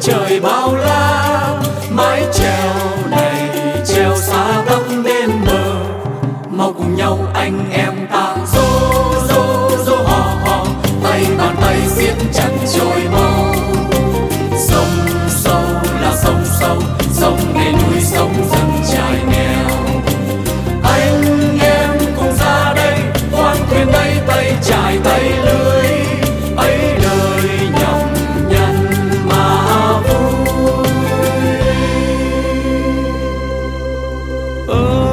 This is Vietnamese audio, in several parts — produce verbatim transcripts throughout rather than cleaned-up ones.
trời bao la. Mái chèo này chèo xa tắp bên bờ, mau cùng nhau anh em ta dô dô dô hò hò, tay bàn tay siết chặt trôi mau. Sông sâu là sông sâu, sông để núi sông dân trải nghèo. Anh em cùng ra đây, khoan thuyền đây tay trải tay lưới, ấy đời nhọc nhằn mà vui. Ơ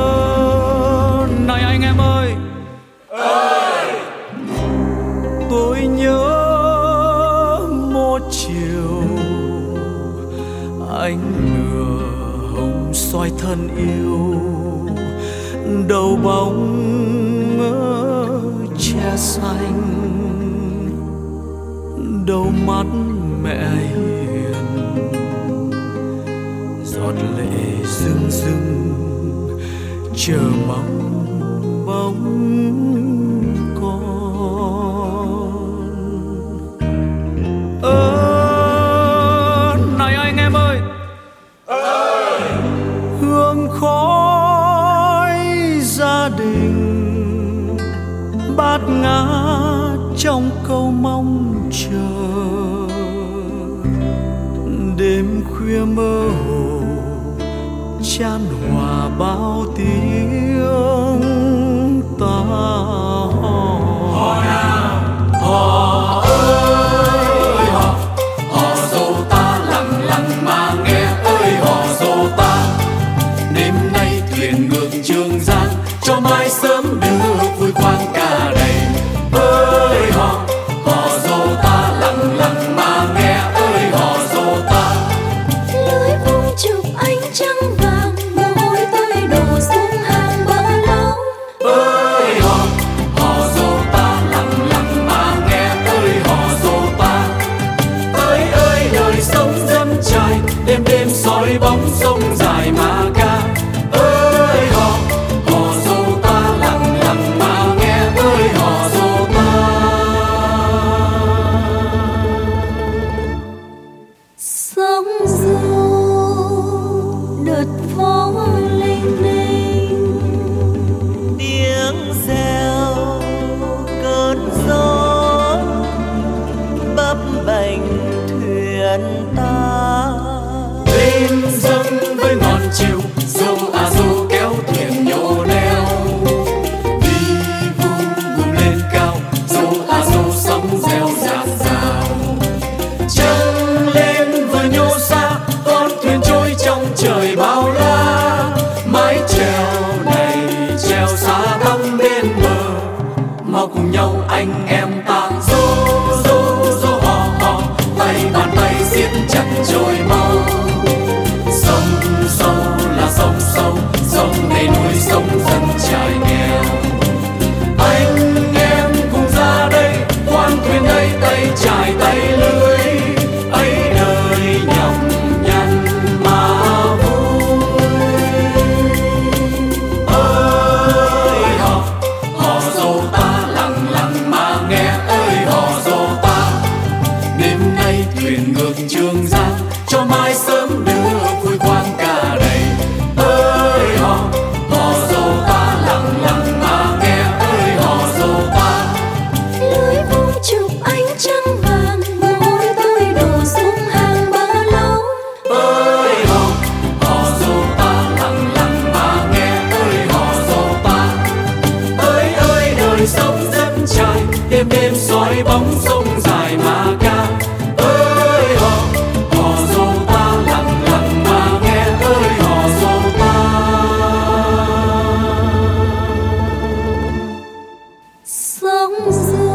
này anh em ơi, ơi tôi nhớ một chiều anh nửa hồng xoay thân yêu, đầu bóng che xanh, đầu mắt mẹ hiền, giọt lệ rưng rưng chờ mong bóng con. Ơ này anh em ơi, ơi hương khói gia đình, bát ngát trong câu mong chờ. Đêm khuya mơ hồ chan hòa bao tiếng ta hò. Hò nào hò ơi hò, hò dô ta lặng lặng mà nghe ơi hò dô ta. Đêm nay thuyền ngược Trường Giang, cho mai sớm đưa vui khoang cả đầy. Ơi hò hò dô ta lặng lặng mà nghe ơi hò dô ta. Lưới vung chụp ánh trăng vàng, mồ hôi tôi đổ xuống hàng bờ lâu. Ơi hò hò dô ta lặng lặng mà nghe ơi hò dô ta. Ơi ơi đời sống dân trải, đêm đêm soi bóng sông dài mà ca. Ơi hò hò dô ta lặng lặng mà nghe ơi hò dô ta. Sóng du đợt phố linh linh, tiếng reo cơn gió bấp bềnh thuyền ta. Đêm dâng với ngọn chiều, dô à dô kéo thuyền nhô neo. Đi vum vum lên cao, dô à dô sóng reo rạt rào. Trăng lên vừa nhô xa, con thuyền trôi trong trời bao la. Mái chèo này chèo xa tăm bên bờ, mau cùng nhau anh em ta dô dô dô hò hò, tay bàn tay siết chặt trôi mau. Sông sâu là sông sâu, sông để núi sông dân trải nghèo. Anh em cùng ra đây, khoan thuyền đây tay trải tay lưới, ấy đời nhọc nhằn mà vui. Ơi hò hò dô ta lặng lặng mà nghe ơi hò dô ta. Đêm nay thuyền ngược Trường Giang, cho mai sớm đưa vui khoang cả đầy. Ơi hò hò dô ta lặng lặng mà nghe ơi hò dô ta. lưới vung chụp ánh trăng vàng, mồ hôi tôi đổ xuống hàng bờ lâu. Ơi hò hò dô ta lặng lặng mà nghe ơi hò dô ta. Ơi ơi đời sống dân trải, đêm đêm soi bóng sông dài mà ca. Ơi hò hò dô ta lặng lặng mà nghe ơi hò dô ta. Sóng du